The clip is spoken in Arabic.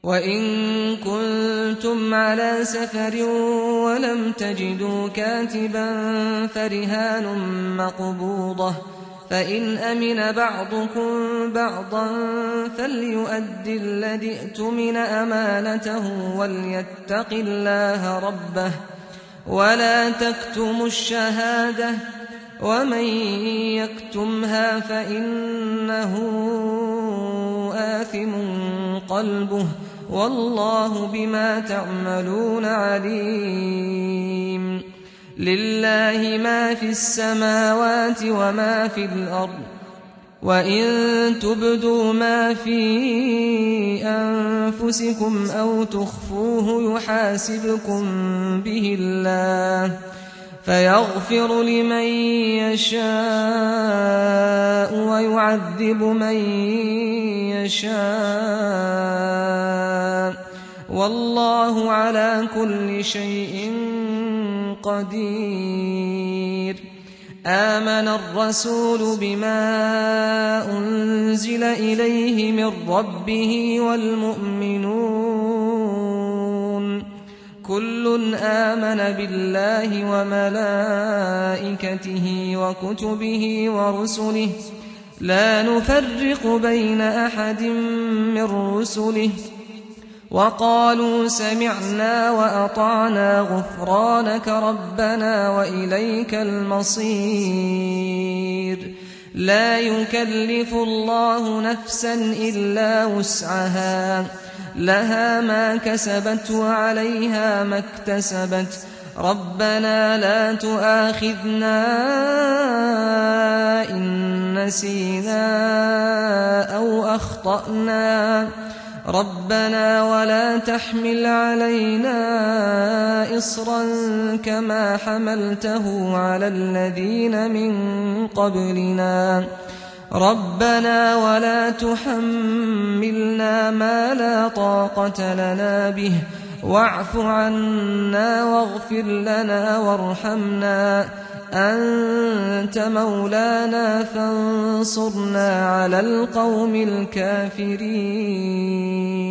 وإن كنتم على سفر ولم تجدوا كاتبا فرهان مقبوضة، فإن أمن بعضكم بعضا فليؤد الذي ائتمن أمانته وليتق الله ربه ولا تكتموا الشهادة، ومن يكتمها فإنه آثم قلبه والله بما تعملون عليم. لله ما في السماوات وما في الأرض، وإن تبدوا ما في أنفسكم أو تخفوه يحاسبكم به الله فيغفر لمن يشاء ويعذب من يشاء والله على كل شيء قدير. آمن الرسول بما أنزل إليه من ربه والمؤمنون كل آمن بالله وملائكته وكتبه ورسله لا نفرق بين أحد من رسله وقالوا سمعنا وأطعنا غفرانك ربنا وإليك المصير. لا يكلف الله نفسا إلا وسعها، لها ما كسبت وعليها ما اكتسبت. ربنا لا تؤاخذنا إن نسينا أو أخطأنا، ربنا ولا تحمل علينا إصرا كما حملته على الذين من قبلنا، ربنا ولا تحملنا ما لا طاقة لنا به واعف عنا واغفر لنا وارحمنا أنت مولانا فانصرنا على القوم الكافرين.